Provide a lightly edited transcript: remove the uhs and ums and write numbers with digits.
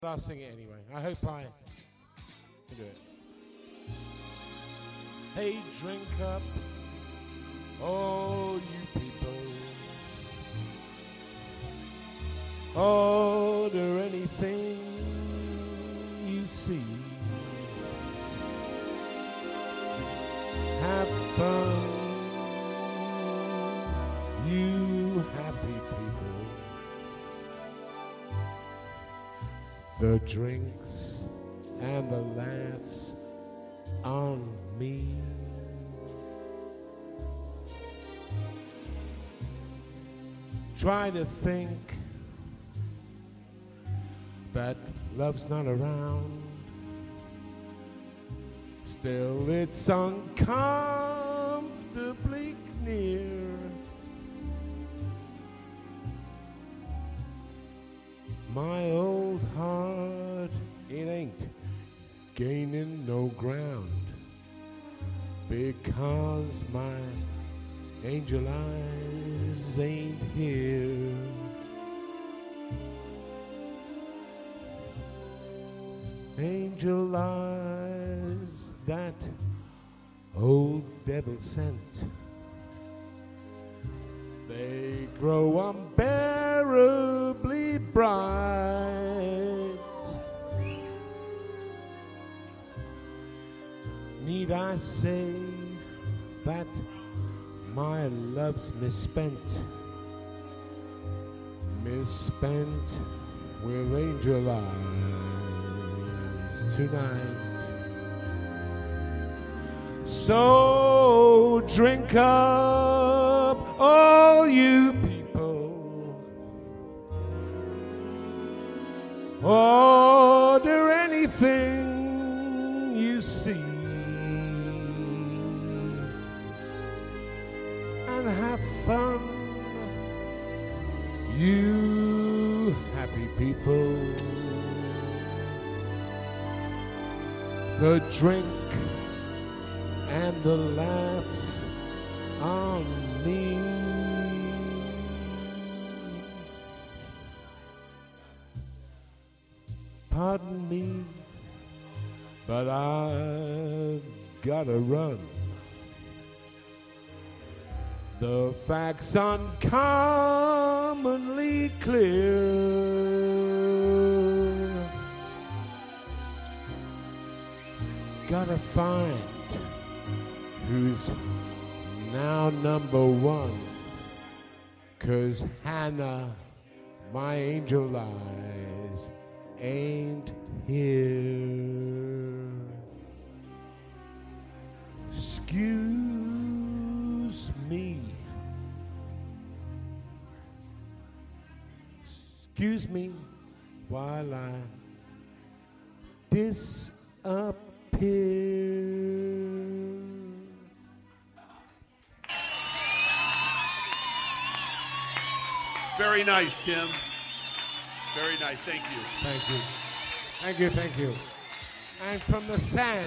I'll sing it anyway. I hope I can do it. Hey, drink up, all you people. Order anything you see. Have fun, you happy people. The drinks and the laughs on me. Try to think that love's not around. Still it's uncomfortably near. My old heart, it ain't gaining no ground, because my angel eyes ain't here. Angel eyes that old devil sent, they grow unbearably bright. Need I say that my love's misspent, misspent with angel eyes tonight. So drink up, all you people. Order anything you see, and have fun, you happy people. The drink and the laughs on me. Pardon me, but I've gotta run. The facts uncommonly clear. Gotta find who's now number one, 'cause Hannah, my angel eyes, ain't here. Excuse me. Excuse me while I disappear. Very nice, Tim. Very nice. Thank you. Thank you. Thank you, thank you. And from the sand.